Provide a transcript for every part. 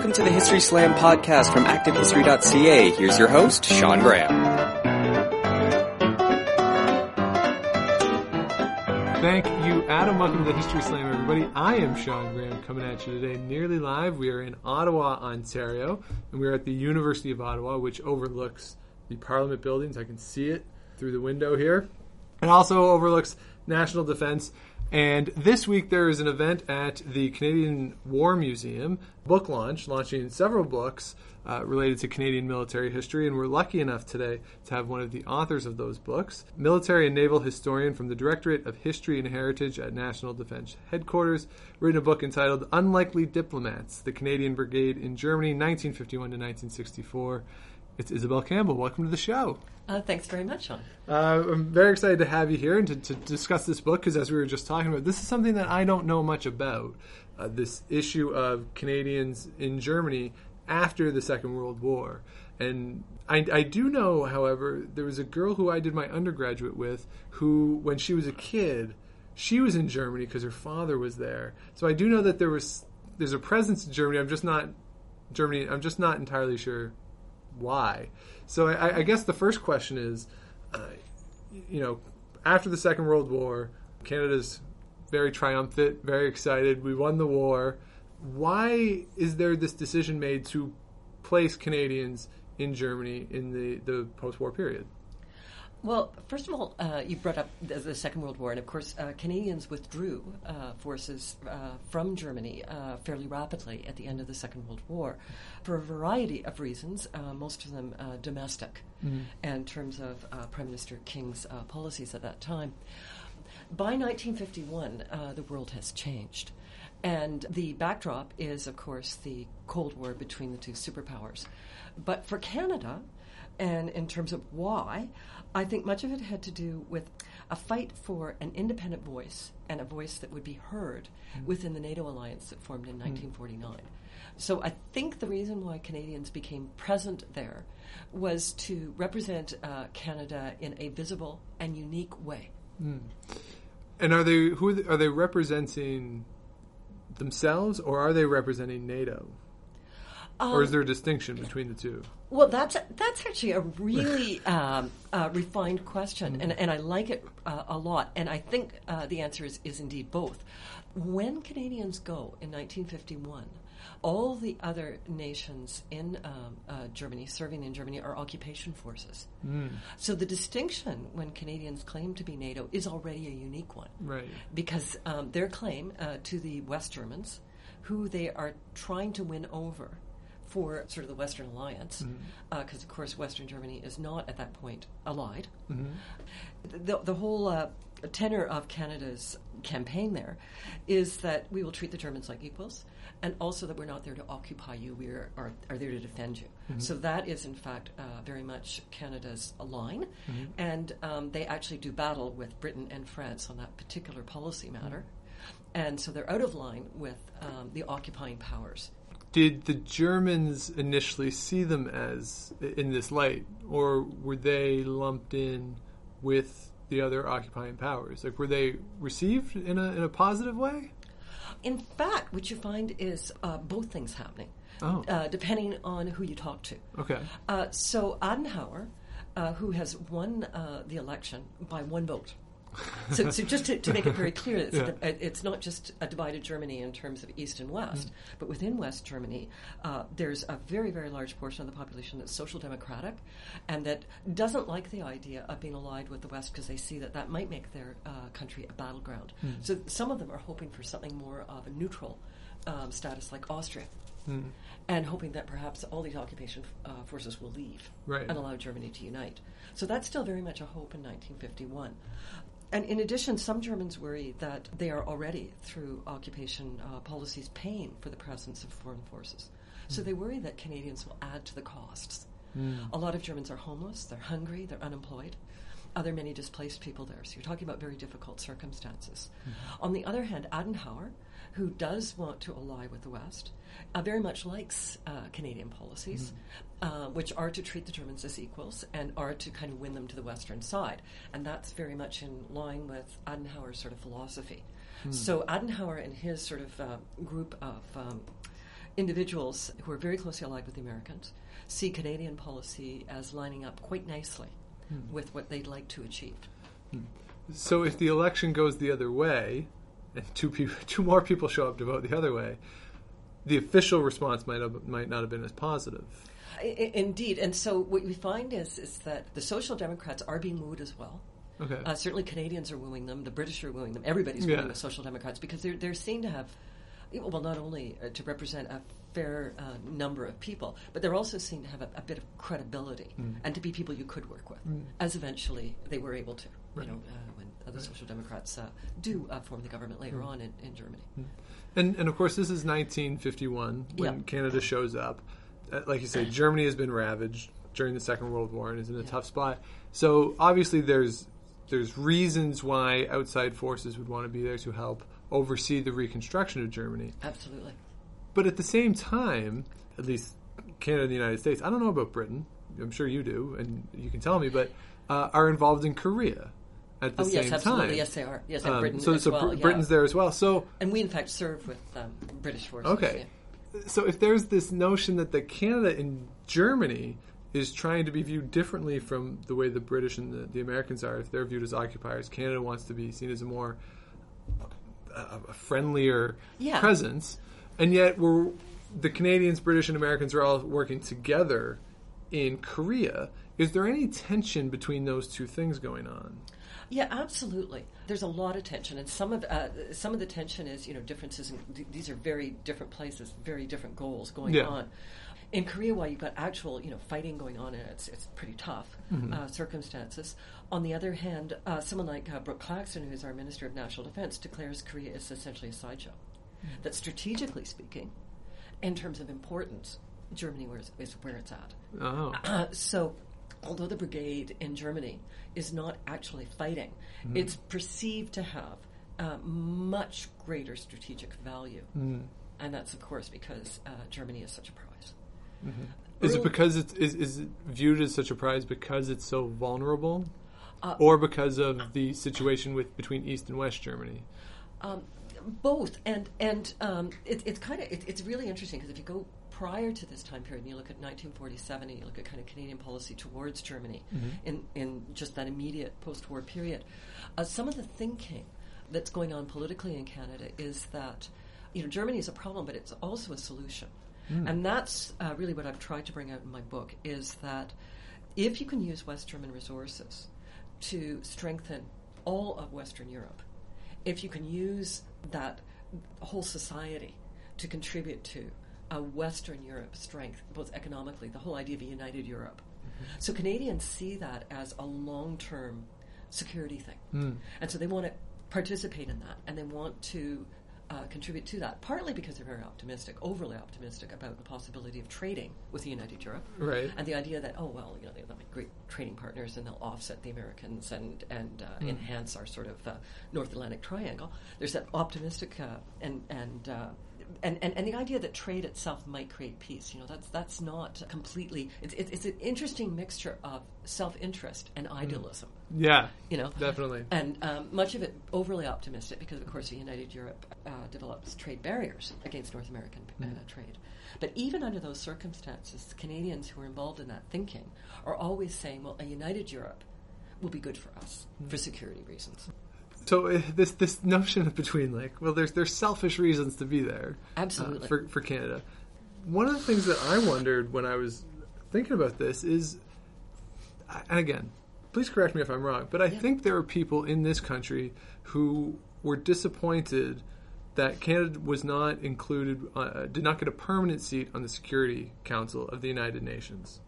Welcome to the History Slam podcast from ActiveHistory.ca. Here's your host, Sean Graham. Thank you, Adam. Welcome to the History Slam, everybody. I am Sean Graham, coming at you today nearly live. We are in Ottawa, Ontario, and we are at the University of Ottawa, which overlooks the Parliament buildings. I can see it through the window here. It also overlooks National Defence. And this week there is an event at the Canadian War Museum, book launching several books related to Canadian military history. And we're lucky enough today to have one of the authors of those books, military and naval historian from the Directorate of History and Heritage at National Defence Headquarters, written a book entitled Unlikely Diplomats, the Canadian Brigade in Germany, 1951 to 1964. It's Isabel Campbell. Welcome to the show. Thanks very much, Sean. I'm very excited to have you here and to discuss this book, because as we were just talking about, this is something that I don't know much about, this issue of Canadians in Germany after the Second World War. And I do know, however, there was a girl who I did my undergraduate with who, when she was a kid, she was in Germany because her father was there. So I do know that there's a presence in Germany. I'm just not entirely sure why. So I guess the first question is, after the Second World War, Canada's very triumphant, very excited. We won the war. Why is there this decision made to place Canadians in Germany in the post-war period? Well, first of all, you brought up the Second World War, and of course, Canadians withdrew forces from Germany fairly rapidly at the end of the Second World War for a variety of reasons, most of them domestic, in terms of Prime Minister King's policies at that time. By 1951, the world has changed. And the backdrop is, of course, the Cold War between the two superpowers. But for Canada, and in terms of why, I think much of it had to do with a fight for an independent voice, and a voice that would be heard within the NATO alliance that formed in 1949. So I think the reason why Canadians became present there was to represent Canada in a visible and unique way. And are they representing themselves, or are they representing NATO? Or is there a distinction between the two? Well, that's actually a really refined question, and I like it a lot. And I think the answer is indeed both. When Canadians go in 1951, all the other nations in Germany, serving in Germany, are occupation forces. So the distinction when Canadians claim to be NATO is already a unique one. Right. Because their claim to the West Germans, who they are trying to win over for sort of the Western Alliance, because, of course, Western Germany is not at that point allied. The whole tenor of Canada's campaign there is that we will treat the Germans like equals, and also that we're not there to occupy you, we are there to defend you. So that is, in fact, very much Canada's line, and they actually do battle with Britain and France on that particular policy matter, and so they're out of line with the occupying powers. Did the Germans initially see them as in this light, or were they lumped in with the other occupying powers? Like, were they received in a positive way? In fact, what you find is both things happening, depending on who you talk to. Okay. So Adenauer, who has won the election by one vote. So just to make it very clear, it's not just a divided Germany in terms of East and West, but within West Germany, there's a very, very large portion of the population that's social democratic and that doesn't like the idea of being allied with the West because they see that might make their country a battleground. So some of them are hoping for something more of a neutral status like Austria. And hoping that perhaps all these occupation forces will leave and allow Germany to unite. So that's still very much a hope in 1951. And in addition, some Germans worry that they are already, through occupation policies, paying for the presence of foreign forces. So they worry that Canadians will add to the costs. A lot of Germans are homeless, they're hungry, they're unemployed. There are many displaced people there. So you're talking about very difficult circumstances. On the other hand, Adenauer, who does want to ally with the West, very much likes Canadian policies, which are to treat the Germans as equals and are to kind of win them to the Western side. And that's very much in line with Adenauer's sort of philosophy. So Adenauer and his sort of group of individuals who are very closely allied with the Americans see Canadian policy as lining up quite nicely with what they'd like to achieve. So if the election goes the other way, and two more people show up to vote the other way, the official response might not have been as positive. Indeed. And so what we find is that the Social Democrats are being wooed as well. Okay. Certainly Canadians are wooing them, the British are wooing them, everybody's wooing the Social Democrats because they're seen to have, well, not only to represent a fair number of people, but they're also seen to have a bit of credibility and to be people you could work with, as eventually they were able to, when the Social Democrats do form the government later on in Germany. And of course, this is 1951 when Canada shows up. Like you say, Germany has been ravaged during the Second World War and is in a tough spot. So obviously there's reasons why outside forces would want to be there to help oversee the reconstruction of Germany. Absolutely. But at the same time, at least Canada and the United States, I don't know about Britain, I'm sure you do, and you can tell me, but are involved in Korea at the same absolutely. time. Yes, they are. Yes, and Britain so as well. Britain's there as well. So, and we, in fact, serve with British forces. Okay. Yeah. So if there's this notion that the Canada in Germany is trying to be viewed differently from the way the British and the Americans are, if they're viewed as occupiers, Canada wants to be seen as a more a friendlier presence, and yet the Canadians, British, and Americans are all working together in Korea. Is there any tension between those two things going on? Yeah, absolutely. There's a lot of tension, and some of the tension is differences. These are very different places, very different goals going on. In Korea, while you've got actual fighting going on, and it's pretty tough circumstances. On the other hand, someone like Brooke Claxton, who is our Minister of National Defense, declares Korea is essentially a sideshow. That strategically speaking, in terms of importance, Germany is where it's at. Oh. So, although the brigade in Germany is not actually fighting, it's perceived to have much greater strategic value. And that's, of course, because Germany is such a prize. Is it because is it viewed as such a prize because it's so vulnerable? Or because of the situation between East and West Germany? Both. And it's really interesting because if you go prior to this time period and you look at 1947 and you look at kind of Canadian policy towards Germany in just that immediate post-war period, some of the thinking that's going on politically in Canada is that Germany is a problem, but it's also a solution. And that's really what I've tried to bring out in my book, is that if you can use West German resources to strengthen all of Western Europe, if you can use that whole society to contribute to a Western Europe strength, both economically, the whole idea of a united Europe. So Canadians see that as a long-term security thing. And so they want to participate in that, and they want to contribute to that, partly because they're very optimistic, overly optimistic about the possibility of trading with the United Europe. Right. And the idea that, they'll be great trading partners and they'll offset the Americans and enhance our sort of North Atlantic triangle. There's that optimistic and the idea that trade itself might create peace. That's not completely. It's an interesting mixture of self-interest and idealism. Yeah, definitely. And much of it overly optimistic because, of course, the United Europe develops trade barriers against North American trade. But even under those circumstances, Canadians who are involved in that thinking are always saying, well, a united Europe will be good for us for security reasons. So this notion of between there's selfish reasons to be there. Absolutely. For Canada. One of the things that I wondered when I was thinking about this is, and again, please correct me if I'm wrong, but I think there are people in this country who were disappointed that Canada was not included, did not get a permanent seat on the Security Council of the United Nations.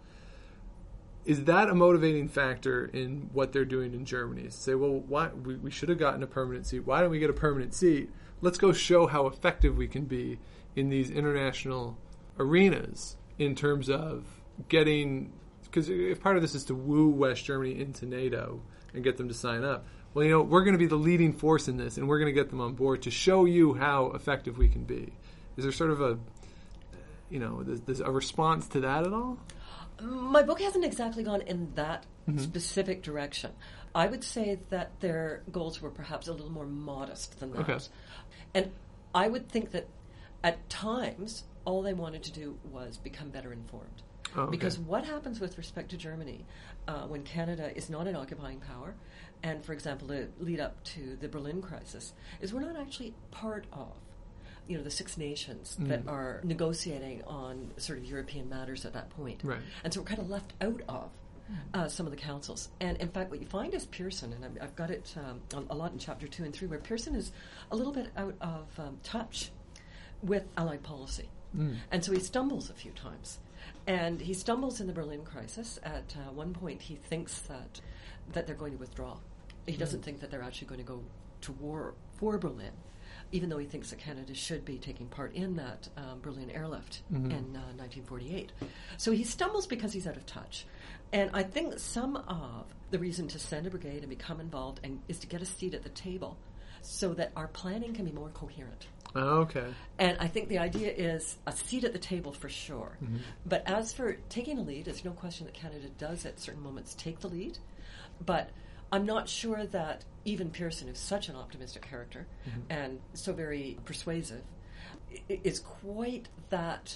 Is that a motivating factor in what they're doing in Germany? Say, well, why we should have gotten a permanent seat. Why don't we get a permanent seat? Let's go show how effective we can be in these international arenas in terms of getting... Because if part of this is to woo West Germany into NATO and get them to sign up, well, we're going to be the leading force in this, and we're going to get them on board to show you how effective we can be. Is there sort of there's a response to that at all? My book hasn't exactly gone in that specific direction. I would say that their goals were perhaps a little more modest than that. Okay. And I would think that at times all they wanted to do was become better informed. Oh, okay. Because what happens with respect to Germany when Canada is not an occupying power, and, for example, the lead up to the Berlin crisis, is we're not actually part of the Six Nations that are negotiating on sort of European matters at that point. Right. And so we're kind of left out of some of the councils. And, in fact, what you find is Pearson, and I've got it a lot in Chapter 2 and 3, where Pearson is a little bit out of touch with Allied policy. And so he stumbles a few times. And he stumbles in the Berlin crisis. At one point, he thinks that they're going to withdraw. He doesn't think that they're actually going to go to war for Berlin, even though he thinks that Canada should be taking part in that Berlin airlift in 1948. So he stumbles because he's out of touch. And I think some of the reason to send a brigade and become involved is to get a seat at the table so that our planning can be more coherent. Oh, okay. And I think the idea is a seat at the table for sure. But as for taking a lead, there's no question that Canada does at certain moments take the lead. But I'm not sure that even Pearson, who's such an optimistic character and so very persuasive, is quite that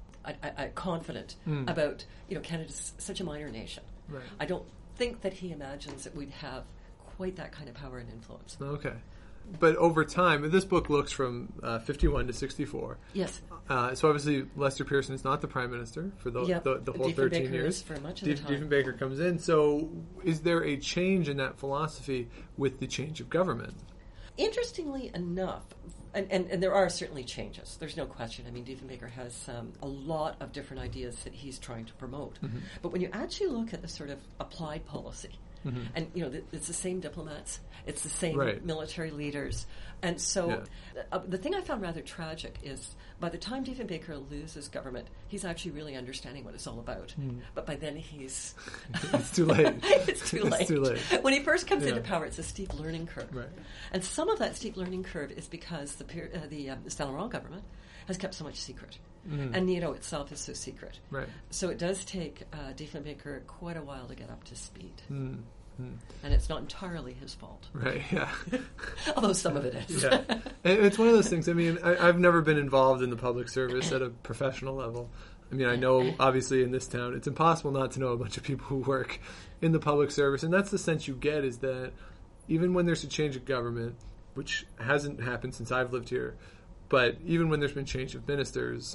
confident about, Canada's such a minor nation. Right. I don't think that he imagines that we'd have quite that kind of power and influence. Okay. But over time, this book looks from 51 to 64. Yes. So obviously Lester Pearson is not the Prime Minister for the whole 13 years. For much of the time. Diefenbaker comes in. So is there a change in that philosophy with the change of government? Interestingly enough, and there are certainly changes. There's no question. I mean, Diefenbaker has a lot of different ideas that he's trying to promote. But when you actually look at the sort of applied policy, and it's the same diplomats, it's the same military leaders, and so the thing I found rather tragic is by the time Diefenbaker loses government, he's actually really understanding what it's all about. But by then he's it's too late. It's too late. It's too late. When he first comes into power, it's a steep learning curve, right. And some of that steep learning curve is because the Talleyrand government has kept so much secret. And NATO itself is so secret. Right. So it does take Diefenbaker quite a while to get up to speed. And it's not entirely his fault. Right, yeah. Although some of it is. Yeah. It's one of those things. I mean, I've never been involved in the public service at a professional level. I mean, I know, obviously, in this town, it's impossible not to know a bunch of people who work in the public service. And that's the sense you get, is that even when there's a change of government, which hasn't happened since I've lived here, but even when there's been change of ministers,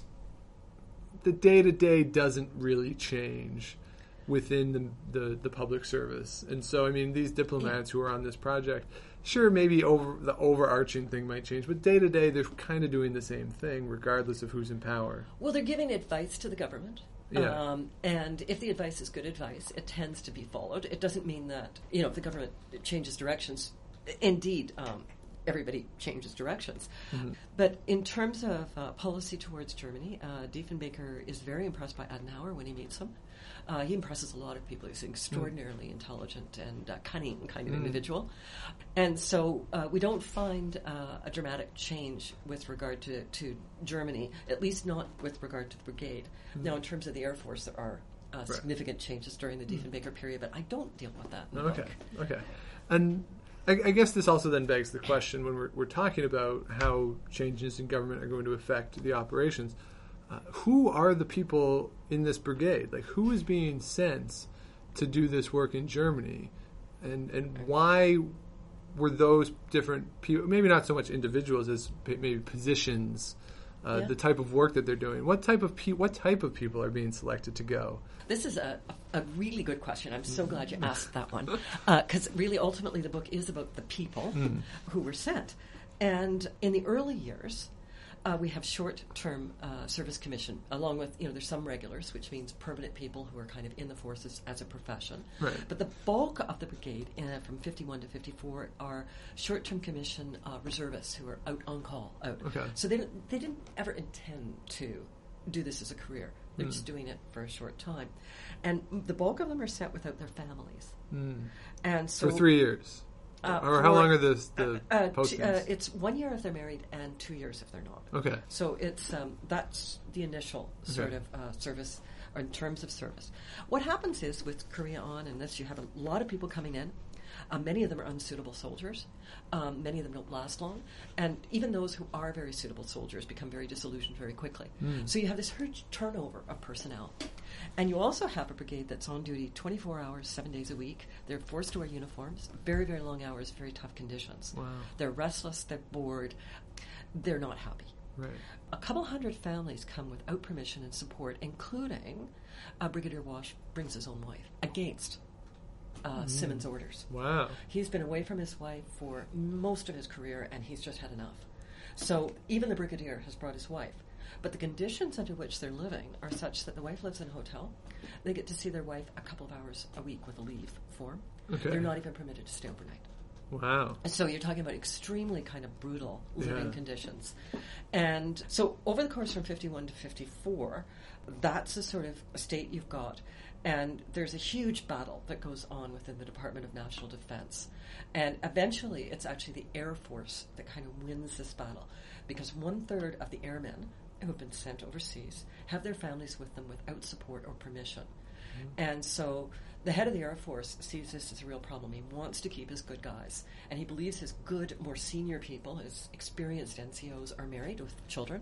the day-to-day doesn't really change within the public service. And so, I mean, these diplomats who are on this project, sure, maybe the overarching thing might change, but day-to-day, they're kind of doing the same thing, regardless of who's in power. Well, they're giving advice to the government. Yeah. And if the advice is good advice, it tends to be followed. It doesn't mean that, if the government changes directions, indeed, everybody changes directions. But in terms of policy towards Germany, Diefenbaker is very impressed by Adenauer when he meets him. He impresses a lot of people. He's an extraordinarily intelligent and cunning kind of individual. And so we don't find a dramatic change with regard to Germany, at least not with regard to the brigade. Now, in terms of the Air Force, there are significant changes during the Diefenbaker period, but I don't deal with that in the book. Okay. And I guess this also then begs the question, when we're talking about how changes in government are going to affect the operations, who are the people in this brigade? Like, who is being sent to do this work in Germany? And why were those different people, maybe not so much individuals as maybe positions, the type of work that they're doing? What type of people are being selected to go? This is a really good question. I'm so glad you asked that one, because really, ultimately, the book is about the people who were sent. And in the early years, we have short-term service commission, along with, there's some regulars, which means permanent people who are kind of in the forces as a profession. Right. But the bulk of the brigade, from 51 to 54, are short-term commission reservists who are out on call. Okay. So they didn't ever intend to do this as a career. They're just doing it for a short time. And the bulk of them are sent without their families. And so for 3 years? Or how long are the postings? It's 1 year if they're married and 2 years if they're not. Okay. So it's that's the initial sort of service, or in terms of service. What happens is with Korea On and this, you have a lot of people coming in. Many of them are unsuitable soldiers. Many of them don't last long. And even those who are very suitable soldiers become very disillusioned very quickly. So you have this huge turnover of personnel. And you also have a brigade that's on duty 24 hours, 7 days a week. They're forced to wear uniforms, very, very long hours, very tough conditions. Wow. They're restless, they're bored, they're not happy. Right. A couple hundred families come without permission and support, including Brigadier Wash brings his own wife against Simmons' orders. Wow. He's been away from his wife for most of his career, and he's just had enough. So even the brigadier has brought his wife. But the conditions under which they're living are such that the wife lives in a hotel. They get to see their wife a couple of hours a week with a leave form. Okay. They're not even permitted to stay overnight. Wow. So you're talking about extremely kind of brutal living conditions. And so over the course from 51 to 54, that's the sort of state you've got. And there's a huge battle that goes on within the Department of National Defense. And eventually it's actually the Air Force that kind of wins this battle, because 1/3 of the airmen who have been sent overseas have their families with them without support or permission. And so the head of the Air Force sees this as a real problem. He wants to keep his good guys, and he believes his good, more senior people, his experienced NCOs, are married with children,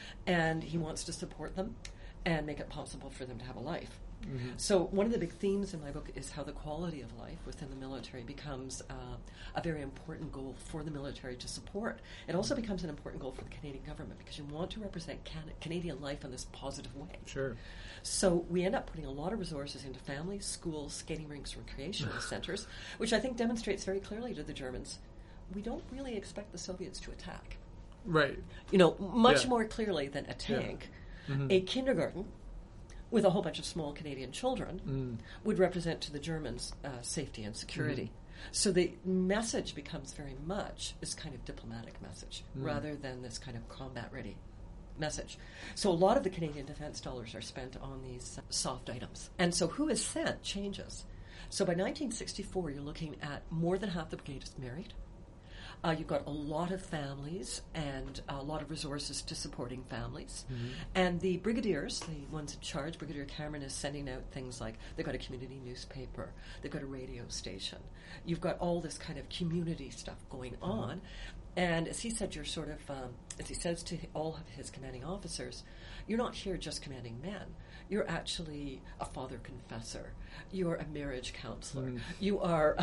and he wants to support them and make it possible for them to have a life. So one of the big themes in my book is how the quality of life within the military becomes a very important goal for the military to support. It also becomes an important goal for the Canadian government, because you want to represent Canadian life in this positive way. Sure. So we end up putting a lot of resources into families, schools, skating rinks, recreational centers, which I think demonstrates very clearly to the Germans, we don't really expect the Soviets to attack. Right. You know, much more clearly than a tank. A kindergarten with a whole bunch of small Canadian children would represent to the Germans safety and security. So the message becomes very much this kind of diplomatic message rather than this kind of combat-ready message. So a lot of the Canadian defense dollars are spent on these soft items. And so who is sent changes. So by 1964, you're looking at more than half the brigade is married. You've got a lot of families and a lot of resources to supporting families. And the brigadiers, the ones in charge, Brigadier Cameron is sending out things like they've got a community newspaper, they've got a radio station. You've got all this kind of community stuff going on. And as he said, you're sort of, as he says to all of his commanding officers, you're not here just commanding men. You're actually a father confessor. You're a marriage counselor. You are,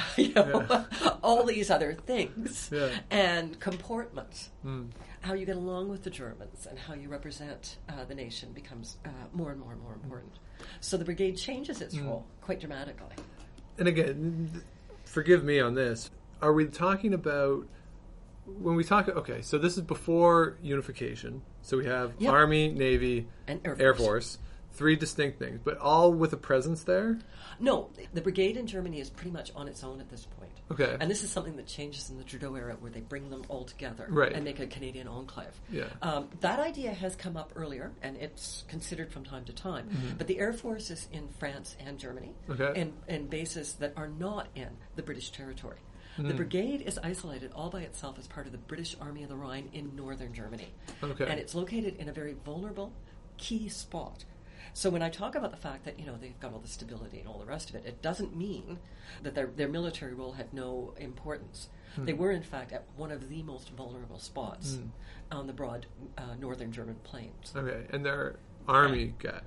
all these other things. And comportment. How you get along with the Germans and how you represent the nation becomes more and more and more important. So the brigade changes its role quite dramatically. And again, forgive me on this. Are we talking about... When we talk, okay, so this is before unification. So we have Army, Navy, and Air Force. 3 distinct things, but all with a presence there? No, the brigade in Germany is pretty much on its own at this point. Okay. And this is something that changes in the Trudeau era, where they bring them all together and make a Canadian enclave. That idea has come up earlier, and it's considered from time to time. But the Air Force is in France and Germany, and bases that are not in the British territory. The brigade is isolated all by itself as part of the British Army of the Rhine in northern Germany. And it's located in a very vulnerable, key spot. So when I talk about the fact that, they've got all the stability and all the rest of it, it doesn't mean that their military role had no importance. They were, in fact, at one of the most vulnerable spots on the broad northern German plains. Okay, and their army guy...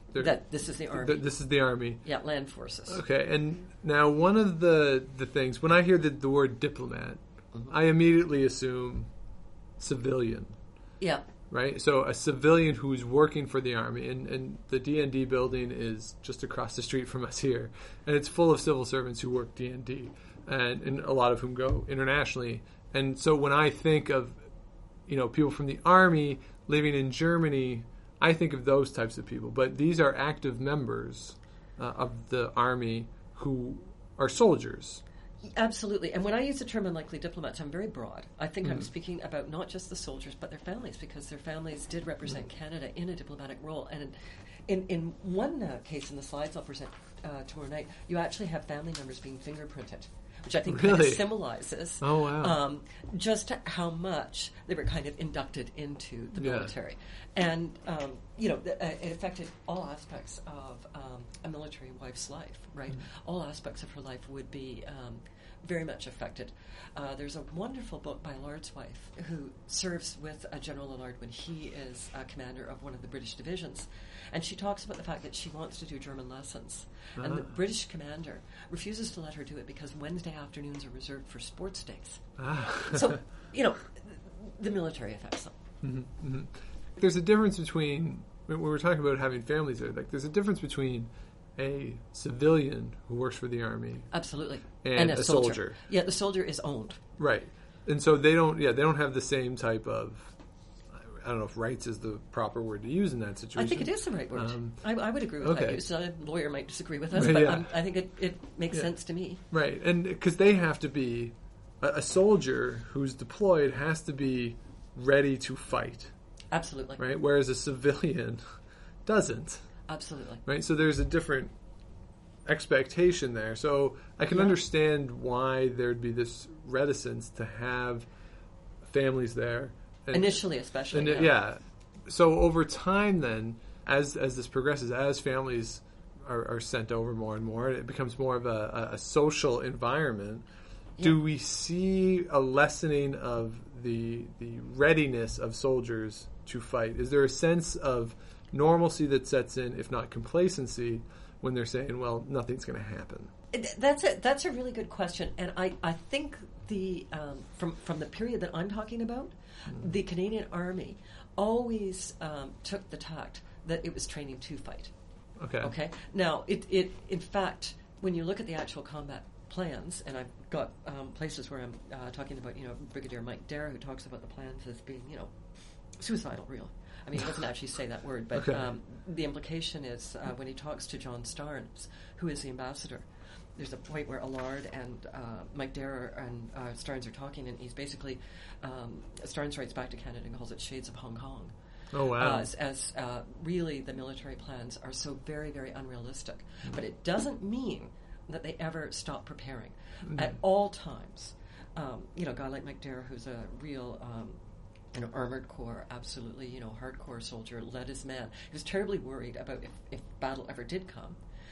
This is the Army. This is the Army. Yeah, land forces. Okay, and now one of the things, when I hear the word diplomat, I immediately assume civilian. Yeah. Right? So a civilian who's working for the Army, and the DND building is just across the street from us here, and it's full of civil servants who work DND, and a lot of whom go internationally. And so when I think of, people from the Army living in Germany, I think of those types of people, but these are active members of the Army who are soldiers. Absolutely. And when I use the term unlikely diplomats, I'm very broad. I think I'm speaking about not just the soldiers, but their families, because their families did represent Canada in a diplomatic role. And in one case in the slides I'll present tomorrow night, you actually have family members being fingerprinted, which I think kind of symbolizes just how much they were kind of inducted into the military. And, it affected all aspects of a military wife's life, right? All aspects of her life would be very much affected. There's a wonderful book by Allard's wife who serves with General Allard when he is commander of one of the British divisions. And she talks about the fact that she wants to do German lessons. And the British commander refuses to let her do it because Wednesday afternoons are reserved for sports days. So, the military affects them. Mm-hmm, mm-hmm. There's a difference between, when we're talking about having families there, like there's a difference between a civilian who works for the army, absolutely, and a soldier. Yeah, the soldier is owned. Right, and so they don't have the same type of, I don't know if rights is the proper word to use in that situation. I think it is the right word. I would agree with that use. A lawyer might disagree with us, but I think it makes sense to me. Right, and because they have to be, a soldier who's deployed has to be ready to fight. Absolutely. Right, whereas a civilian doesn't. Absolutely. Right, so there's a different expectation there. So I can understand why there'd be this reticence to have families there. Initially, especially. So over time then, as this progresses, as families are sent over more and more, it becomes more of a social environment. Yeah. Do we see a lessening of the readiness of soldiers to fight? Is there a sense of normalcy that sets in, if not complacency, when they're saying, well, nothing's going to happen? That's a really good question. And I think from the period that I'm talking about, the Canadian Army always took the tact that it was training to fight. Okay. Now, it in fact, when you look at the actual combat plans, and I've got places where I'm talking about, Brigadier Mike Dare, who talks about the plans as being, suicidal, really. I mean, he doesn't actually say that word, but the implication is when he talks to John Starnes, who is the ambassador, there's a point where Allard and Mike Dare and Starnes are talking, and he's basically, Starnes writes back to Canada and calls it Shades of Hong Kong. Oh, wow. As really the military plans are so very, very unrealistic. But it doesn't mean that they ever stop preparing. At all times. A guy like Mike Dare, who's a real... armored corps, absolutely, hardcore soldier, led his men. He was terribly worried about if battle ever did come,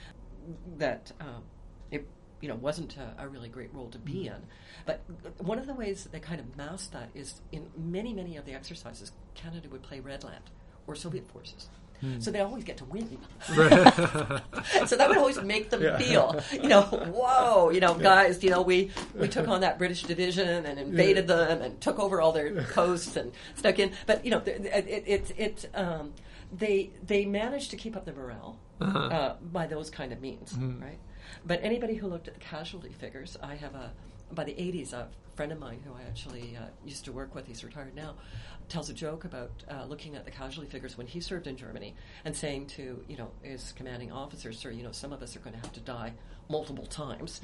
that it wasn't a really great role to be in. But one of the ways that they kind of masked that is in many, many of the exercises, Canada would play Redland or Soviet forces. So they always get to win. So that would always make them feel, whoa, guys, we took on that British division and invaded them and took over all their coasts and stuck in. But they managed to keep up the morale by those kind of means, right? But anybody who looked at the casualty figures, I have by the 80s, a friend of mine who I actually used to work with, he's retired now, tells a joke about looking at the casualty figures when he served in Germany and saying to, his commanding officers, sir, some of us are going to have to die multiple times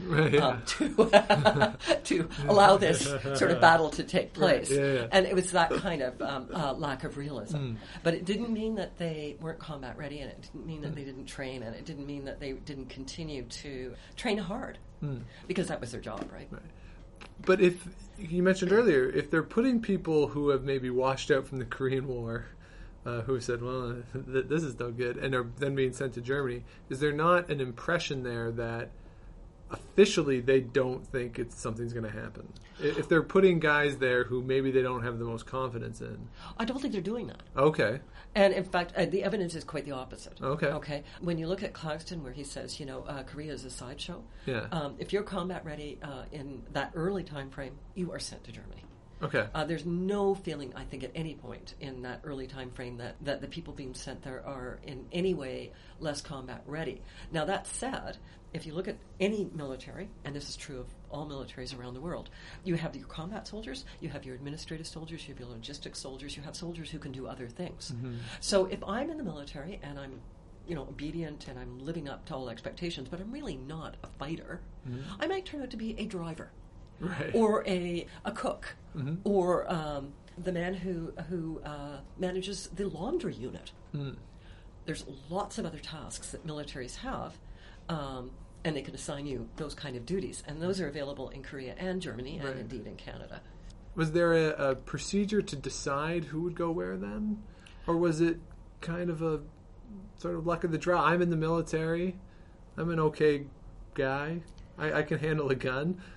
to allow this sort of battle to take place. Right. And it was that kind of lack of realism. But it didn't mean that they weren't combat ready, and it didn't mean that they didn't train, and it didn't mean that they didn't continue to train hard, because that was their job, right? But if you mentioned earlier, if they're putting people who have maybe washed out from the Korean War, who said, well, this is no good, and are then being sent to Germany, is there not an impression there that officially they don't think something's going to happen? If they're putting guys there who maybe they don't have the most confidence in. I don't think they're doing that. Okay. And in fact, the evidence is quite the opposite. Okay. When you look at Claxton, where he says, Korea is a sideshow, if you're combat ready in that early time frame, you are sent to Germany. Okay. There's no feeling, I think, at any point in that early time frame that the people being sent there are in any way less combat ready. Now, that said, if you look at any military, and this is true of all militaries around the world, you have your combat soldiers, you have your administrative soldiers, you have your logistics soldiers, you have soldiers who can do other things. So if I'm in the military and I'm obedient and I'm living up to all expectations, but I'm really not a fighter, I might turn out to be a driver. Right. Or a cook, or the man who manages the laundry unit. There's lots of other tasks that militaries have, and they can assign you those kind of duties, and those are available in Korea and Germany, and indeed in Canada. Was there a procedure to decide who would go where then, or was it kind of a sort of luck of the draw? I'm in the military, I'm an okay guy, I can handle a gun.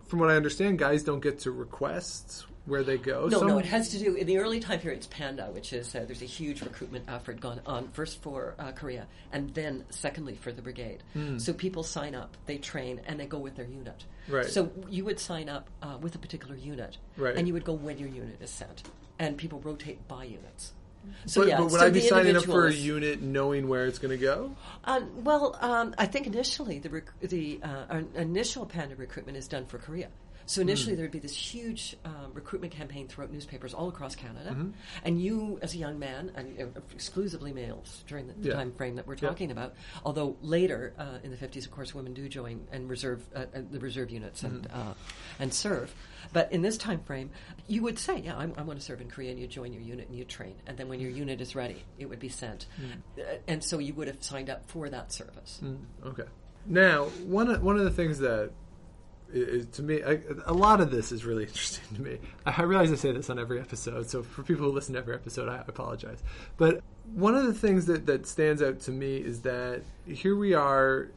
from what I understand, guys don't get to request where they go. No, it has to do, in the early time period, it's PANDA, which is, there's a huge recruitment effort gone on, first for Korea, and then secondly for the brigade. So people sign up, they train, and they go with their unit. Right. So you would sign up with a particular unit, right. and you would go when your unit is sent. And people rotate by units. So, but would I be signing up for a unit knowing where it's going to go? I think initially the initial PANDA recruitment is done for Korea. So initially there would be this huge recruitment campaign throughout newspapers all across Canada, and you, as a young man, and exclusively males during the time frame that we're talking about, although later in the 50s, of course, women do join and the reserve units and serve. But in this time frame, you would say, I want to serve in Korea, and you join your unit and you train. And then when your unit is ready, it would be sent. And so you would have signed up for that service. Okay. Now, one of the things that to me, a lot of this is really interesting to me. I realize I say this on every episode, so for people who listen to every episode, I apologize. But one of the things that stands out to me is that here we are,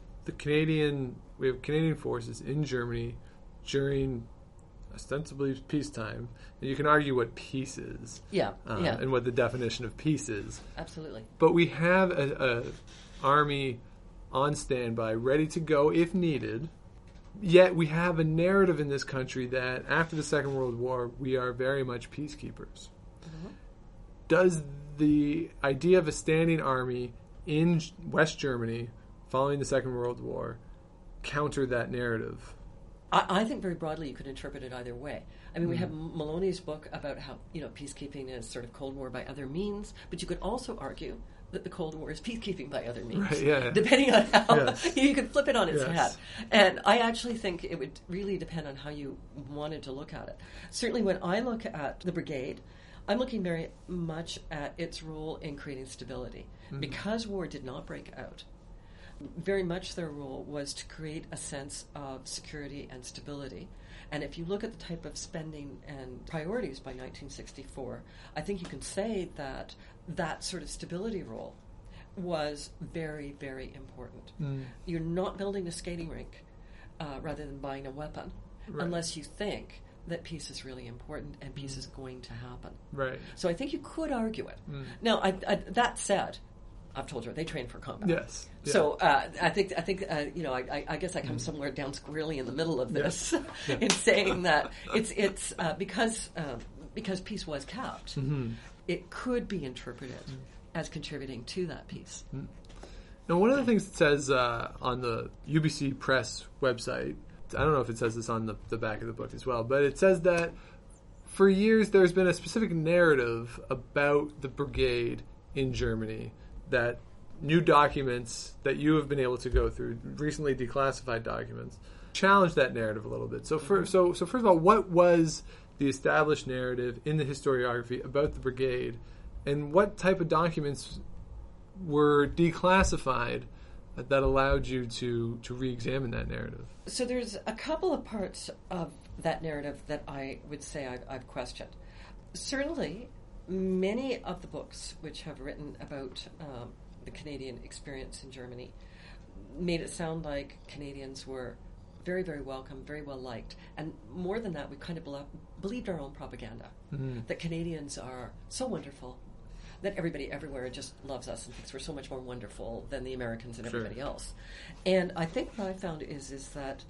we have Canadian forces in Germany during ostensibly peacetime, and you can argue what peace is, and what the definition of peace is. Absolutely. But we have a army on standby, ready to go if needed. Yet we have a narrative in this country that after the Second World War, we are very much peacekeepers. Does the idea of a standing army in West Germany following the Second World War counter that narrative? I think very broadly you could interpret it either way. I mean, we have Maloney's book about how, peacekeeping is sort of Cold War by other means, but you could also argue that the Cold War is peacekeeping by other means, depending on how you could flip it on its head. And I actually think it would really depend on how you wanted to look at it. Certainly when I look at the brigade, I'm looking very much at its role in creating stability. Because war did not break out, very much their role was to create a sense of security and stability. And if you look at the type of spending and priorities by 1964, I think you can say that that sort of stability role was very, very important. You're not building a skating rink rather than buying a weapon unless you think that peace is really important and peace is going to happen. Right. So I think you could argue it. Now, that said, I've told you they train for combat. Yes. Yeah. So I think I guess I come somewhere down squarely in the middle of this in saying that it's because peace was kept, it could be interpreted as contributing to that peace. Now, one of the things it says on the UBC Press website, I don't know if it says this on the back of the book as well, but it says that for years there's been a specific narrative about the brigade in Germany, that new documents that you have been able to go through, recently declassified documents, challenge that narrative a little bit. So first of all, what was the established narrative in the historiography about the brigade, and what type of documents were declassified that allowed you to re-examine that narrative? So there's a couple of parts of that narrative that I would say I've questioned. Certainly, many of the books which have written about the Canadian experience in Germany made it sound like Canadians were very, very welcome, very well liked. And more than that, we kind of believed our own propaganda, that Canadians are so wonderful, that everybody everywhere just loves us and thinks we're so much more wonderful than the Americans and everybody else. And I think what I found is that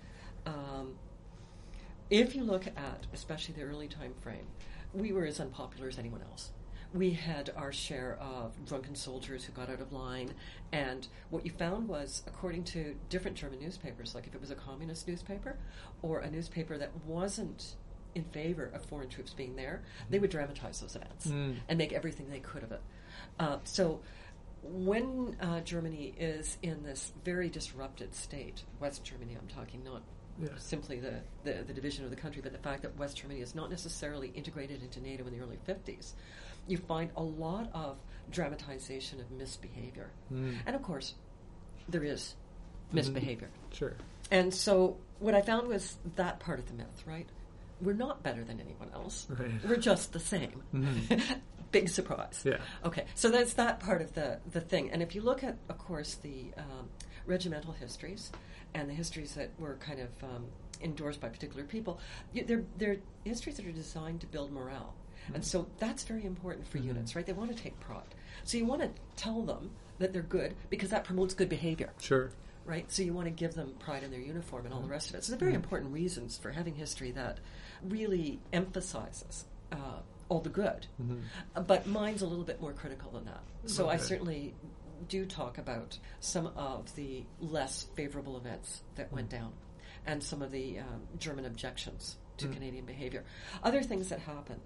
if you look at, especially the early time frame, we were as unpopular as anyone else. We had our share of drunken soldiers who got out of line, and what you found was, according to different German newspapers, like if it was a communist newspaper or a newspaper that wasn't in favor of foreign troops being there, they would dramatize those events and make everything they could of it. So when Germany is in this very disrupted state, West Germany I'm talking, not simply the division of the country, but the fact that West Germany is not necessarily integrated into NATO in the early 50s, you find a lot of dramatization of misbehavior. And of course, there is misbehavior. Sure. And so what I found was that part of the myth, right? We're not better than anyone else. Right. We're just the same. Big surprise. Yeah. Okay, so that's that part of the thing. And if you look at, of course, the regimental histories and the histories that were kind of endorsed by particular people. They're histories that are designed to build morale. And so that's very important for units, right? They want to take pride. So you want to tell them that they're good because that promotes good behavior. Sure. Right? So you want to give them pride in their uniform and all the rest of it. So they're very important reasons for having history that really emphasizes all the good. But mine's a little bit more critical than that. So I certainly do talk about some of the less favorable events that went down and some of the German objections to Canadian behavior. Other things that happened.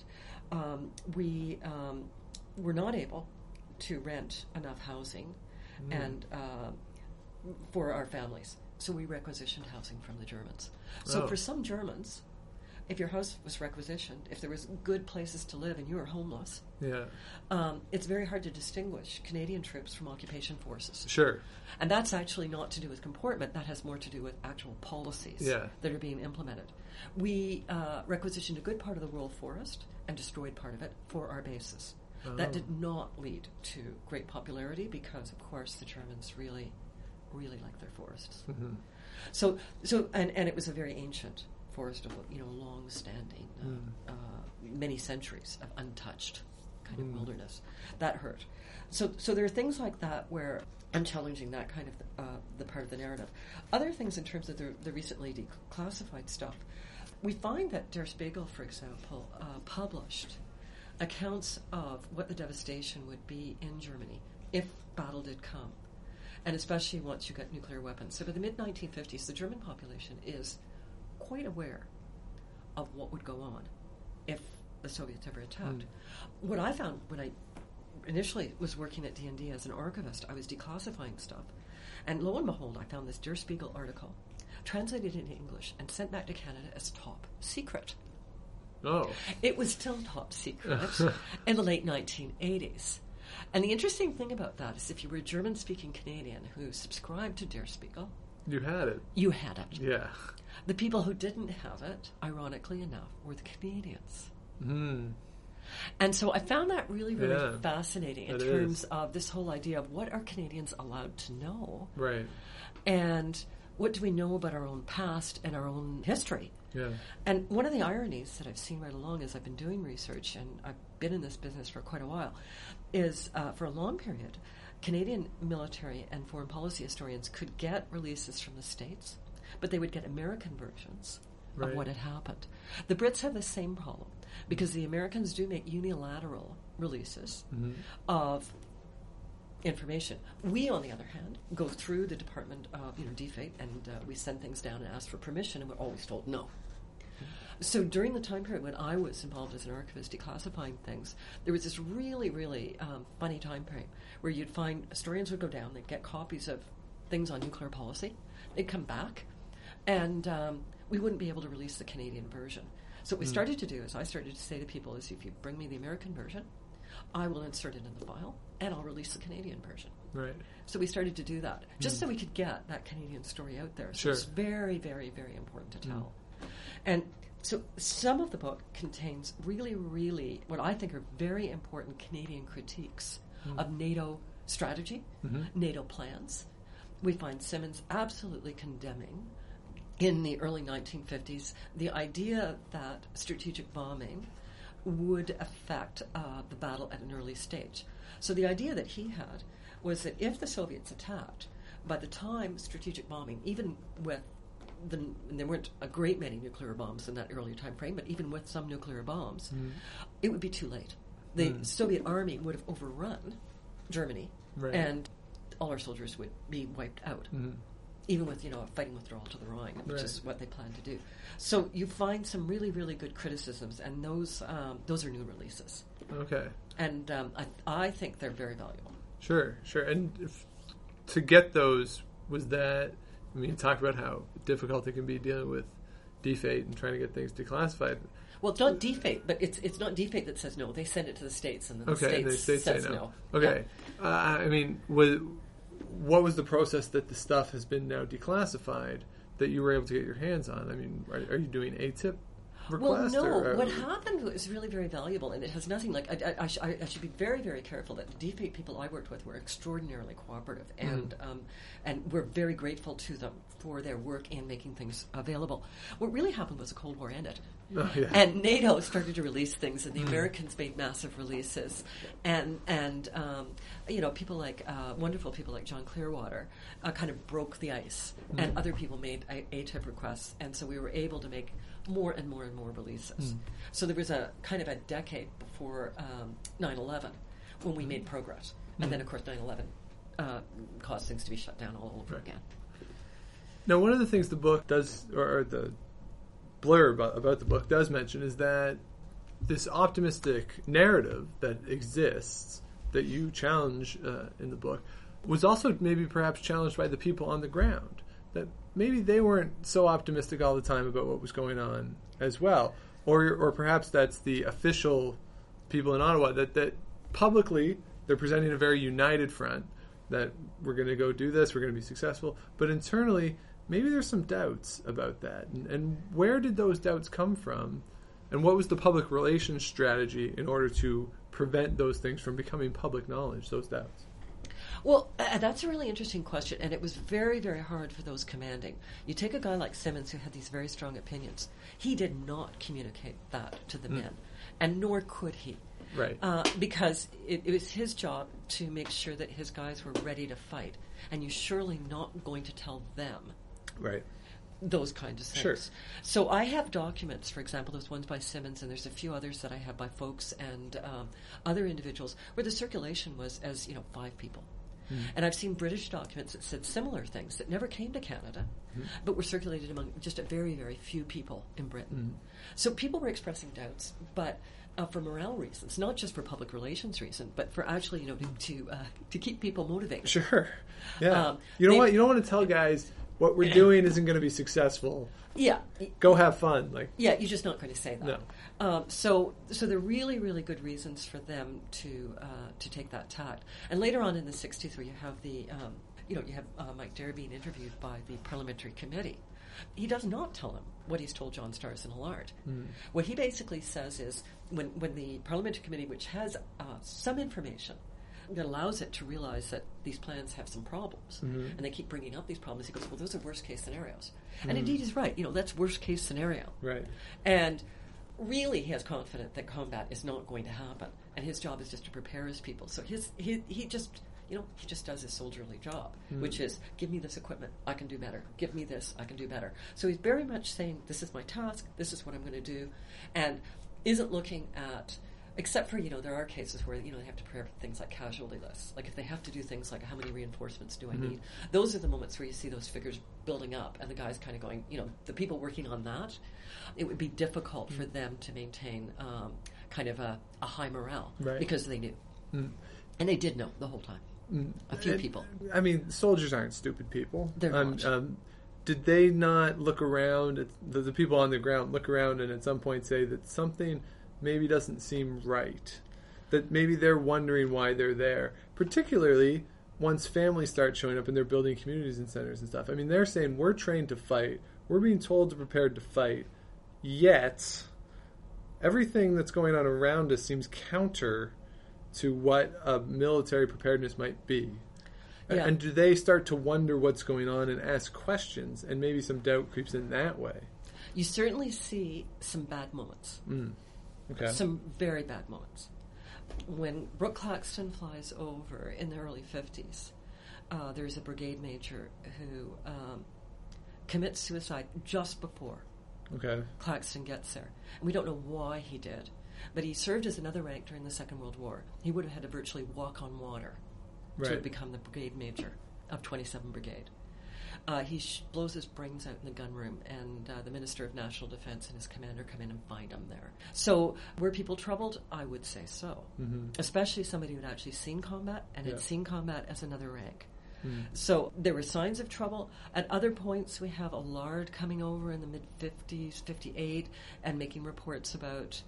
We were not able to rent enough housing and for our families. So we requisitioned housing from the Germans. So for some Germans, if your house was requisitioned, if there was good places to live and you were homeless, it's very hard to distinguish Canadian troops from occupation forces. Sure. And that's actually not to do with comportment. That has more to do with actual policies that are being implemented. We requisitioned a good part of the rural forest and destroyed part of it for our bases. That did not lead to great popularity because, of course, the Germans really, really like their forests. So and it was a very ancient forest of long-standing, many centuries of untouched kind of wilderness. That hurt. So there are things like that where I'm challenging that kind of the part of the narrative. Other things in terms of the recently declassified stuff, we find that Der Spiegel, for example, published accounts of what the devastation would be in Germany if battle did come, and especially once you get nuclear weapons. So by the mid-1950s, the German population is quite aware of what would go on if the Soviets ever attacked. What I found when I initially was working at D&D as an archivist, I was declassifying stuff, and lo and behold, I found this Der Spiegel article translated into English and sent back to Canada as top secret. It was still top secret in the late 1980s. And the interesting thing about that is if you were a German-speaking Canadian who subscribed to Der Spiegel, you had it. You had it. Yeah. The people who didn't have it, ironically enough, were the Canadians. And so I found that really, really fascinating in terms of this whole idea of what are Canadians allowed to know? Right. And what do we know about our own past and our own history? Yeah. And one of the ironies that I've seen right along as I've been doing research, and I've been in this business for quite a while, is for a long period, Canadian military and foreign policy historians could get releases from the States, but they would get American versions of what had happened. The Brits have the same problem because the Americans do make unilateral releases of information. We, on the other hand, go through the Department of DFATE and we send things down and ask for permission, and we're always told no. So during the time period when I was involved as an archivist declassifying things, there was this really, really funny time frame where you'd find historians would go down, they'd get copies of things on nuclear policy, they'd come back, and we wouldn't be able to release the Canadian version. So what we started to do is I started to say to people is if you bring me the American version, I will insert it in the file, and I'll release the Canadian version. Right. So we started to do that, just so we could get that Canadian story out there. So Sure. it's very, very, very important to tell. And so some of the book contains really, really what I think are very important Canadian critiques of NATO strategy, NATO plans. We find Simmons absolutely condemning, in the early 1950s, the idea that strategic bombing would affect the battle at an early stage. So the idea that he had was that if the Soviets attacked, by the time strategic bombing, even with and there weren't a great many nuclear bombs in that earlier time frame, but even with some nuclear bombs, it would be too late. The Soviet army would have overrun Germany, and all our soldiers would be wiped out. Even with, a fighting withdrawal to the Rhine, which is what they plan to do. So you find some really, really good criticisms, and those are new releases. Okay. And I think they're very valuable. Sure. And to get those, was that, talk about how difficult it can be dealing with DFATE and trying to get things declassified. Well, it's not DFATE, but it's not DFATE that says no. They send it to the States, and then the States says say no. Okay. Yeah. What was the process that the stuff has been now declassified that you were able to get your hands on? Are you doing ATIP? request? Well, no. What happened was really very valuable, and it has nothing like... I should be very, very careful that the DFATE people I worked with were extraordinarily cooperative, and we're very grateful to them for their work in making things available. What really happened was the Cold War ended. Oh, yeah. And NATO started to release things, and the Americans made massive releases, and people like wonderful people like John Clearwater kind of broke the ice, and other people made ATIP requests, and so we were able to make more and more and more releases. So there was a kind of a decade before 9/11 when we made progress, and then of course 9/11 caused things to be shut down all over again. Now, one of the things the book does, or the blurb about the book does mention, is that this optimistic narrative that exists, that you challenge in the book, was also maybe perhaps challenged by the people on the ground. That maybe they weren't so optimistic all the time about what was going on as well. Or perhaps that's the official people in Ottawa, that publicly they're presenting a very united front, that we're going to go do this, we're going to be successful. But internally, maybe there's some doubts about that. And where did those doubts come from? And what was the public relations strategy in order to prevent those things from becoming public knowledge, those doubts? Well, that's a really interesting question, and it was very, very hard for those commanding. You take a guy like Simmons, who had these very strong opinions. He did not communicate that to the men, and nor could he. Right. Because it was his job to make sure that his guys were ready to fight, and you're surely not going to tell them right. those kinds of things. Sure. So I have documents, for example, there's ones by Simmons, and there's a few others that I have by Folks and other individuals, where the circulation was as 5 people. And I've seen British documents that said similar things that never came to Canada, but were circulated among just a very, very few people in Britain. So people were expressing doubts, but for morale reasons, not just for public relations reasons, but for actually, to keep people motivated. Sure. Yeah. You don't want to tell guys what we're doing isn't going to be successful. Yeah. Go have fun. Yeah, you're just not going to say that. No. So there are really, really good reasons for them to take that tact. And later on in the 60s, where you have you have Mike Derry being interviewed by the parliamentary committee, he does not tell them what he's told John Starrs and Allard. What he basically says is, when the parliamentary committee, which has some information that allows it to realize that these plans have some problems, and they keep bringing up these problems, he goes, well, those are worst-case scenarios. And indeed he's right. That's worst-case scenario. Right. And really he has confidence that combat is not going to happen, and his job is just to prepare his people. So he just does his soldierly job, which is, give me this equipment, I can do better. Give me this, I can do better. So he's very much saying, this is my task, this is what I'm going to do, and isn't looking at... Except for, there are cases where, they have to prepare things like casualty lists. Like if they have to do things like, how many reinforcements do I need? Those are the moments where you see those figures building up, and the guys kind of going, the people working on that, it would be difficult for them to maintain kind of a high morale, right. because they knew. And they did know the whole time. A few people. I mean, soldiers aren't stupid people. They're not. Did they not look around, the people on the ground look around and at some point say that something maybe doesn't seem right, that maybe they're wondering why they're there, particularly once families start showing up and they're building communities and centers and stuff? I mean, they're saying, we're trained to fight, we're being told to prepare to fight, yet everything that's going on around us seems counter to what a military preparedness might be. Yeah. And do they start to wonder what's going on and ask questions, and maybe some doubt creeps in that way? You certainly see some bad moments. Okay. Some very bad moments. When Brooke Claxton flies over in the early 50s, there's a brigade major who commits suicide just before Claxton gets there. And we don't know why he did, but he served as another rank during the Second World War. He would have had to virtually walk on water to have become the brigade major of 27 Brigade. He blows his brains out in the gun room, and the Minister of National Defense and his commander come in and find him there. So were people troubled? I would say so. Especially somebody who had actually seen combat and had seen combat as another rank. So there were signs of trouble. At other points, we have Allard coming over in the mid-50s, 58, and making reports about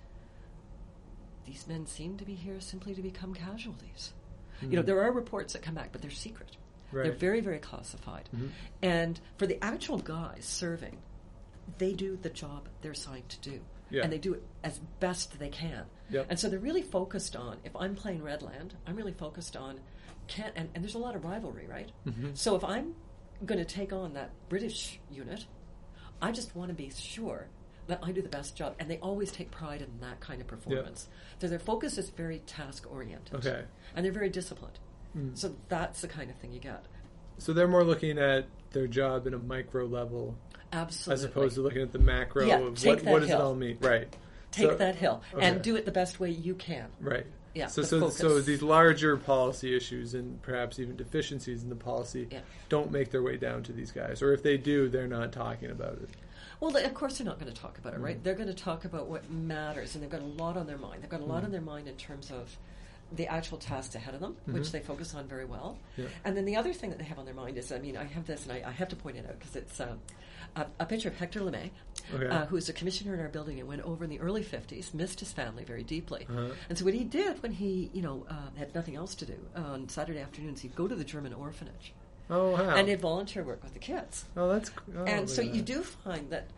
these men seem to be here simply to become casualties. There are reports that come back, but they're secret. Right. They're very, very classified. And for the actual guys serving, they do the job they're assigned to do. Yeah. And they do it as best they can. Yep. And so they're really focused on, if I'm playing Redland, I'm really focused on, and there's a lot of rivalry, right? Mm-hmm. So if I'm going to take on that British unit, I just want to be sure that I do the best job. And they always take pride in that kind of performance. So their focus is very task-oriented. Okay. And they're very disciplined. So that's the kind of thing you get. So they're more looking at their job in a micro level, Absolutely. as opposed to looking at the macro of take what that does it hill. all mean. Right. Take So- that hill okay. and do it the best way you can. Right. Yeah, So the so focus. these larger policy issues and perhaps even deficiencies in the policy Yeah. don't make their way down to these guys, or if they do, they're not talking about it. Well, of course they're not going to talk about it, right? They're going to talk about what matters, and they've got a lot on their mind. They've got a lot on their mind in terms of the actual tasks ahead of them, which they focus on very well. Yeah. And then the other thing that they have on their mind is, I mean, I have this, and I have to point it out because it's a picture of Hector LeMay, Okay. who was a commissioner in our building and went over in the early 50s, missed his family very deeply. Uh-huh. And so what he did when he, had nothing else to do, on Saturday afternoons, he'd go to the German orphanage. Oh, wow. And he'd volunteer work with the kids. Oh, that's. Oh, And so look at you that. do find that,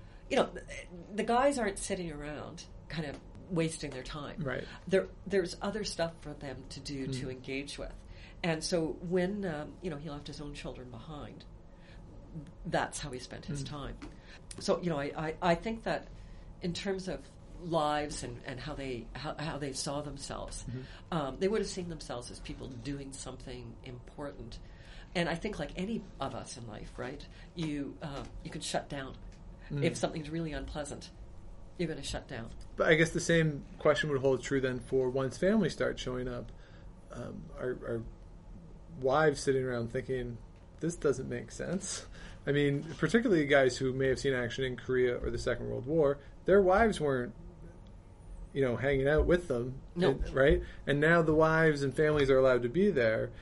the guys aren't sitting around kind of wasting their time. Right. There's other stuff for them to do to engage with. And so when, he left his own children behind, that's how he spent his time. So, I think that in terms of lives and how they saw themselves, they would have seen themselves as people doing something important. And I think like any of us in life, right, you can shut down. If something's really unpleasant, you're going to shut down. But I guess the same question would hold true then for once families start showing up. Are wives sitting around thinking, this doesn't make sense? I mean, particularly guys who may have seen action in Korea or the Second World War, their wives weren't, hanging out with them, No. right? And now the wives and families are allowed to be there.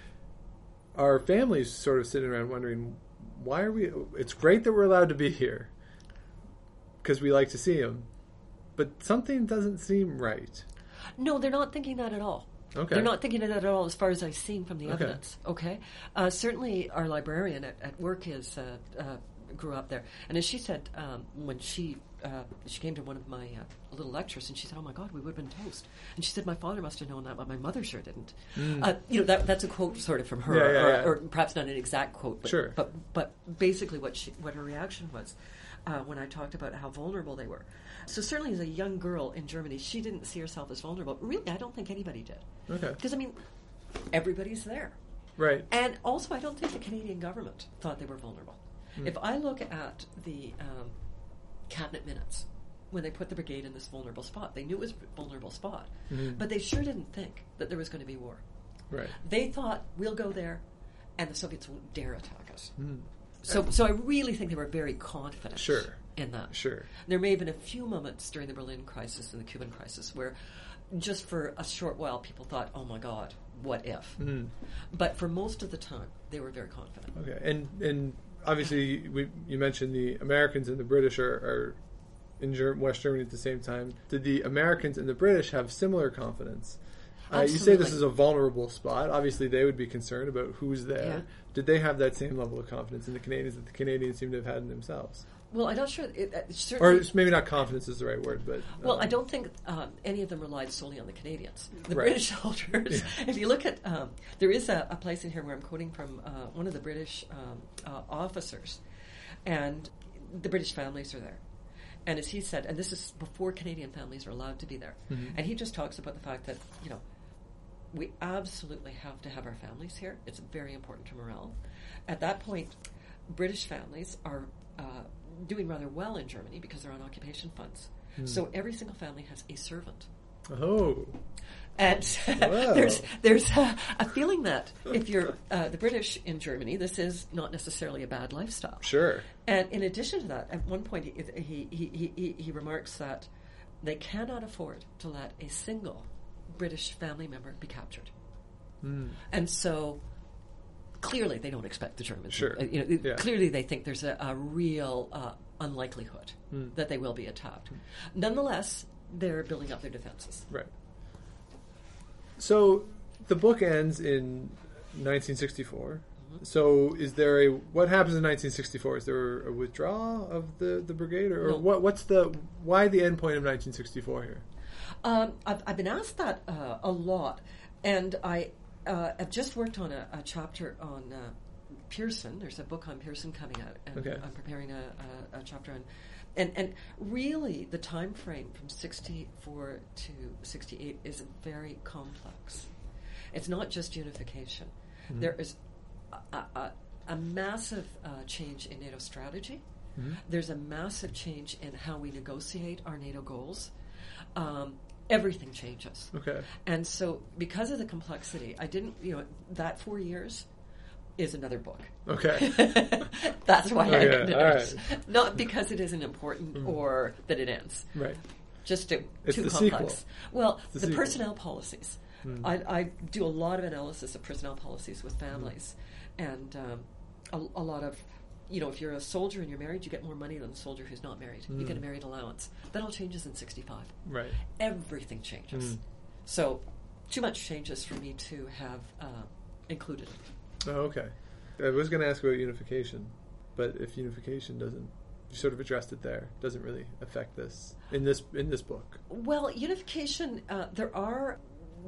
Our families sort of sitting around wondering, why are we? It's great that we're allowed to be here because we like to see them, but something doesn't seem right. No, they're not thinking that at all. Okay. They're not thinking of that at all as far as I've seen from the Okay. evidence. Okay. Certainly our librarian at work grew up there. And as she said, when she came to one of my little lectures, and she said, "Oh my God, we would have been toast." And she said, "My father must have known that, but my mother sure didn't." That's a quote sort of from her, Yeah. or perhaps not an exact quote, but Sure. but basically what her reaction was when I talked about how vulnerable they were. So certainly as a young girl in Germany, she didn't see herself as vulnerable. Really, I don't think anybody did. Okay. Because, everybody's there. Right. And also, I don't think the Canadian government thought they were vulnerable. If I look at the cabinet minutes, when they put the brigade in this vulnerable spot, they knew it was a vulnerable spot. But they sure didn't think that there was going to be war. Right. They thought, we'll go there, and the Soviets won't dare attack us. So I really think they were very confident Sure. in that. Sure. There may have been a few moments during the Berlin crisis and the Cuban crisis where just for a short while people thought, oh my God, what if? But for most of the time, they were very confident. Okay. And obviously, you mentioned the Americans and the British are in West Germany at the same time. Did the Americans and the British have similar confidence? You say this Absolutely. is a vulnerable spot. Obviously, they would be concerned about who's there. Yeah. Did they have that same level of confidence in the Canadians that the Canadians seem to have had in themselves? Well, I'm not sure. Or Certainly, maybe not confidence is the right word, but... well, I don't think any of them relied solely on the Canadians. The Right. British soldiers, if you look at, there is a place in here where I'm quoting from one of the British officers, and the British families are there. And as he said, and this is before Canadian families are allowed to be there, and he just talks about the fact that, we absolutely have to have our families here. It's very important to morale. At that point, British families are doing rather well in Germany because they're on occupation funds. So every single family has a servant. Oh. And Wow. there's a feeling that if you're the British in Germany, this is not necessarily a bad lifestyle. Sure. And in addition to that, at one point he remarks that they cannot afford to let a single British family member be captured. And so clearly they don't expect the Germans. Sure. Yeah. Clearly they think there's a real unlikelihood that they will be attacked. Nonetheless, they're building up their defenses. Right. So the book ends in 1964. So what happens in 1964? Is there a withdrawal of the brigade? Or No. why the end point of 1964 here? I've been asked that a lot, and I have just worked on a chapter on Pearson. There's a book on Pearson coming out, and Okay. I'm preparing a chapter on. And really, the time frame from 64 to 68 is very complex. It's not just unification. Mm-hmm. There is a massive change in NATO strategy. Mm-hmm. There's a massive change in how we negotiate our NATO goals. Everything changes. Okay. And so, because of the complexity, that 4 years is another book. Okay. That's why I ended all it. right. Not because it isn't important or that it ends. Right. Just It's too the complex. sequel. Well, the the sequel. personnel policies. I do a lot of analysis of personnel policies with families, and a lot of, if you're a soldier and you're married, you get more money than a soldier who's not married. You get a married allowance. That all changes in 65. Right. Everything changes. So, too much changes for me to have included it. Oh, okay. I was going to ask about unification, but if unification doesn't, you sort of addressed it there, doesn't really affect this in this book. Well, unification, there are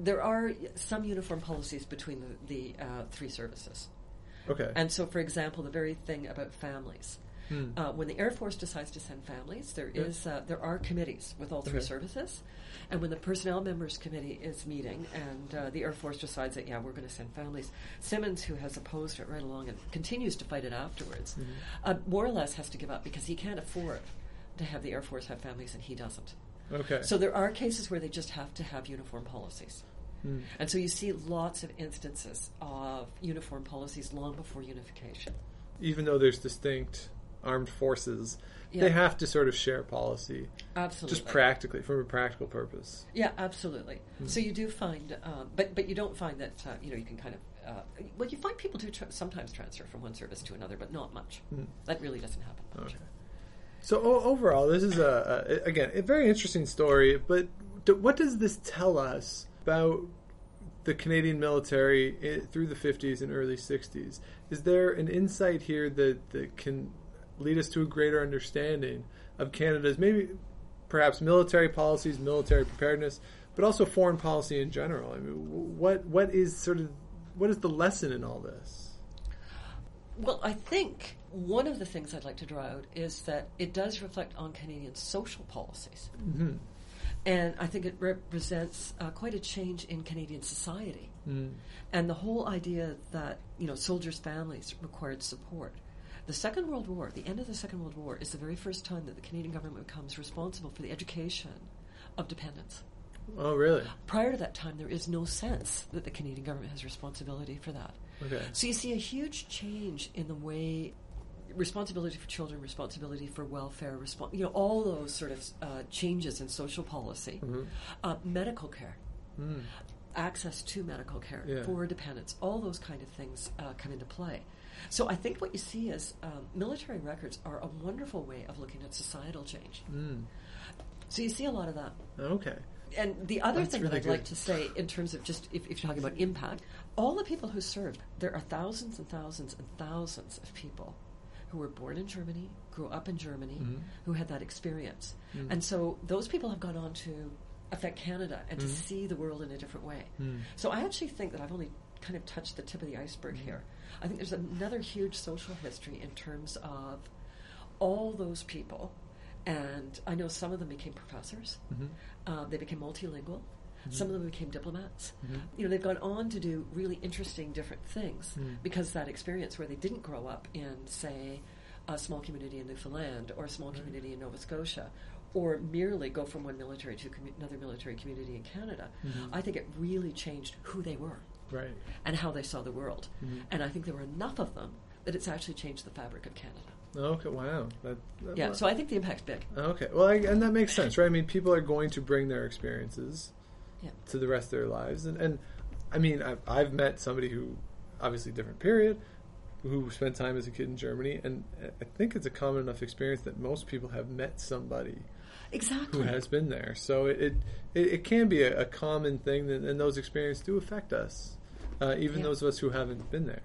some uniform policies between the three services. Okay. And so, for example, the very thing about families. When the Air Force decides to send families, there are committees with all three Okay. services. And when the Personnel Members Committee is meeting and the Air Force decides that, we're going to send families, Simmons, who has opposed it right along and continues to fight it afterwards, more or less has to give up because he can't afford to have the Air Force have families and he doesn't. Okay. So there are cases where they just have to have uniform policies. And so you see lots of instances of uniform policies long before unification. Even though there's distinct armed forces, they have to sort of share policy. Absolutely. Just practically, from a practical purpose. Yeah, absolutely. So you do find, but you don't find that, you can kind of, you find people do sometimes transfer from one service to another, but not much. That really doesn't happen much. Okay. So overall, this is, again, a very interesting story, but what does this tell us about the Canadian military through the 50s and early 60s? Is there an insight here that can lead us to a greater understanding of Canada's perhaps military policies, military preparedness, but also foreign policy in general? I mean, what is the lesson in all this? Well, I think one of the things I'd like to draw out is that it does reflect on Canadian social policies. Mm-hmm. And I think it represents quite a change in Canadian society. And the whole idea that, soldiers' families required support. The Second World War, the end of the Second World War, is the very first time that the Canadian government becomes responsible for the education of dependents. Oh, really? Prior to that time, there is no sense that the Canadian government has responsibility for that. Okay. So you see a huge change in the way responsibility for children, responsibility for welfare, all those sort of changes in social policy, medical care, access to medical care for dependents, all those kind of things come into play. So I think what you see is military records are a wonderful way of looking at societal change. So you see a lot of that. Okay. And the other That's thing really that I'd good. like to say in terms of just, if you're talking about impact, all the people who served, there are thousands and thousands and thousands of people who were born in Germany, grew up in Germany, who had that experience. And so those people have gone on to affect Canada and to see the world in a different way. So I actually think that I've only kind of touched the tip of the iceberg here. I think there's another huge social history in terms of all those people. And I know some of them became professors. They became multilingual. Some of them became diplomats. They've gone on to do really interesting different things because that experience where they didn't grow up in, say, a small community in Newfoundland or a small community in Nova Scotia, or merely go from one military to another military community in Canada. I think it really changed who they were and how they saw the world. And I think there were enough of them that it's actually changed the fabric of Canada. Okay, wow. So I think the impact's big. Okay, well, and that makes sense, right? I mean, people are going to bring their experiences to the rest of their lives. And I mean, I've met somebody who, obviously different period, who spent time as a kid in Germany, and I think it's a common enough experience that most people have met somebody who has been there. So it can be a common thing, and those experiences do affect us, even those of us who haven't been there.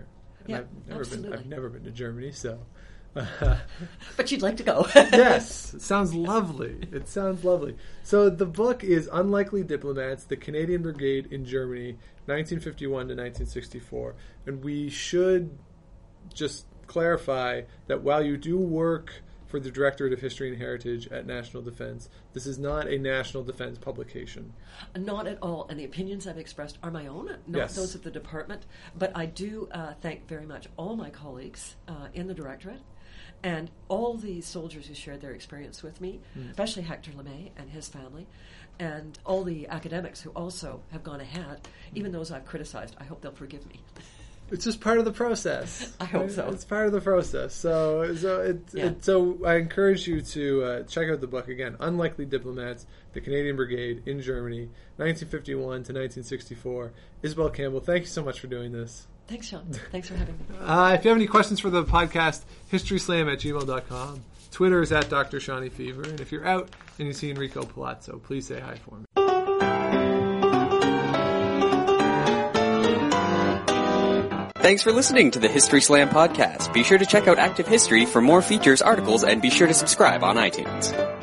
Yeah, I've never been to Germany, so. But you'd like to go. Yes, it sounds lovely. So the book is Unlikely Diplomats, the Canadian Brigade in Germany, 1951 to 1964. And we should just clarify that while you do work for the Directorate of History and Heritage at National Defense, this is not a national defense publication. Not at all. And the opinions I've expressed are my own, not those of the department. But I do thank very much all my colleagues in the Directorate and all the soldiers who shared their experience with me, especially Hector LeMay and his family, and all the academics who also have gone ahead, even those I've criticized. I hope they'll forgive me. It's just part of the process. I hope so. It's part of the process. So I encourage you to check out the book again, Unlikely Diplomats, the Canadian Brigade in Germany, 1951 to 1964. Isabel Campbell, thank you so much for doing this. Thanks, Sean. Thanks for having me. If you have any questions for the podcast, historyslam@gmail.com. Twitter is at Dr. Shawnee Fever. And if you're out and you see Enrico Palazzo, please say hi for me. Thanks for listening to the History Slam podcast. Be sure to check out Active History for more features, articles, and be sure to subscribe on iTunes.